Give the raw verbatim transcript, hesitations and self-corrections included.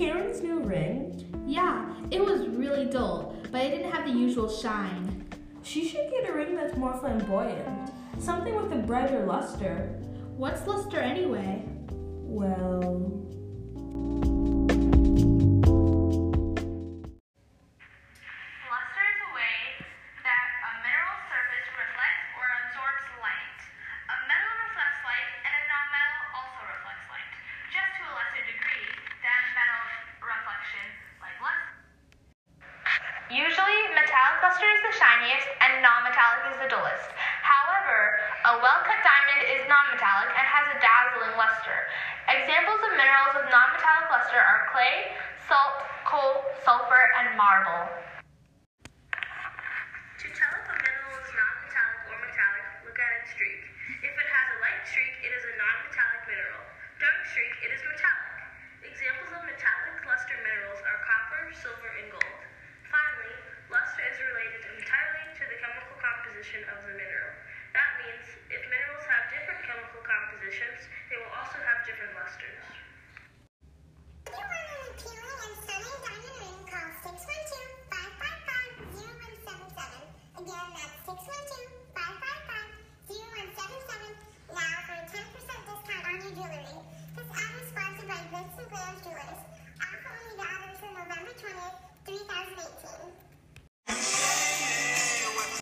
Karen's new ring? Yeah, it was really dull, but it didn't have the usual shine. She should get a ring that's more flamboyant. Something with a brighter luster. What's luster anyway? Well... Luster is a way that a mineral surface reflects or absorbs light. A metal reflects light and a non-metal also reflects light, just to a lesser degree than metal reflection like luster. Usually, metallic luster is the shiniest and non-metallic is the dullest. However, a well-cut diamond is non-metallic and has a dazzling luster. Examples of minerals with non-metallic luster are clay, salt, coal, sulfur, and marble. To tell if a mineral is non-metallic or metallic, look at its streak. If it has a light streak, it is a non-metallic mineral. Dark streak, it is metallic. Examples of metallic luster minerals are copper, silver, and gold. Finally, luster is related entirely to the chemical composition of the mineral. That means if minerals have different chemical compositions, they will also have different lusters.